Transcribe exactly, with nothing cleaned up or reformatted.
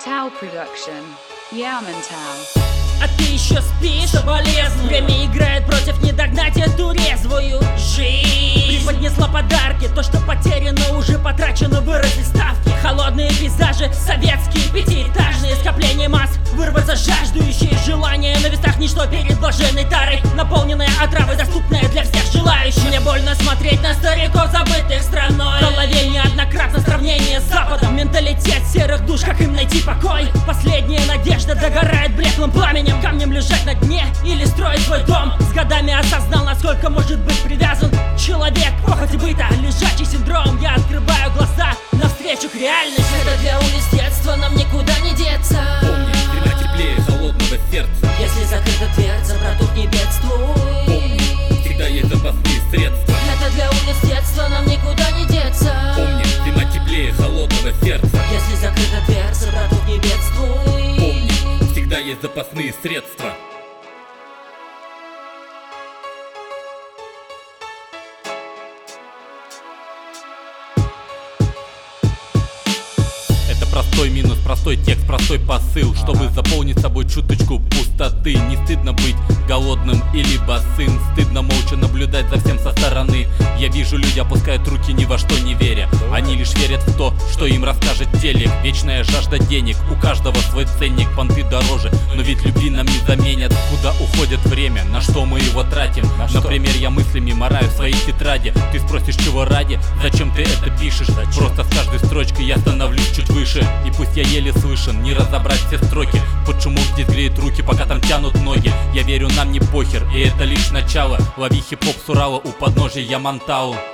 Tao Production. Yaman-Tao. А ты еще спишь? Соболезную. Время играет против, не догнать эту резвую жизнь. Преподнесла подарки, то, что потеряно, уже потрачено, выросли ставки. Холодные пейзажи, советские пятиэтажные, скопление масс, вырваться жаждущие желания. На вестах ничто перед блаженной тарой, наполненная отравой, доступная для всех желающих. Мне больно смотреть на стариков, забытых страной. В голове неоднократно сравнение с Западом. Менталитет серых душ, как им найти покой? Последняя надежда догорает блеклым пламенем. Камнем лежать на дне или строить свой дом. С годами осознал, насколько может быть привязан человек к похоти быта, лежачий синдром. Я открываю глаза навстречу к реальности. Это для улиц детства, нам никуда не деться. Помни, стремя теплее холодного сердца. Если закрыта дверца, братух, не бедствуй. Помни, всегда есть запасные средства. Это для улиц детства, нам никуда не деться. Помни, стремя теплее холодного сердца. Если закрыта дверца, братух, не бедствуй. Помни, всегда есть запасные средства. Это простой минус, простой текст, простой посыл, чтобы заполнить собой чуточку пустоты. Не стыдно быть голодным или босым, стыдно молча наблюдать за всем со стороны. Я вижу, люди опускают руки, ни во что не веря. Они лишь верят в то, что им расскажет телек. Вечная жажда денег, у каждого свой ценник, понты дороже, но ведь любви нам не заменят. Куда уходит время, на что мы его тратим? Например, я мыслями мораю в своей тетради. Ты спросишь, чего ради? Зачем ты это пишешь? Просто с каждой строчкой я становлюсь чуть выше. И пусть я еле слышен, не разобрать все строки. Под шумок здесь греют руки, пока там тянут ноги. Я верю, нам не похер, и это лишь начало. Лови хип-хоп с Урала у подножия Яман-Тау.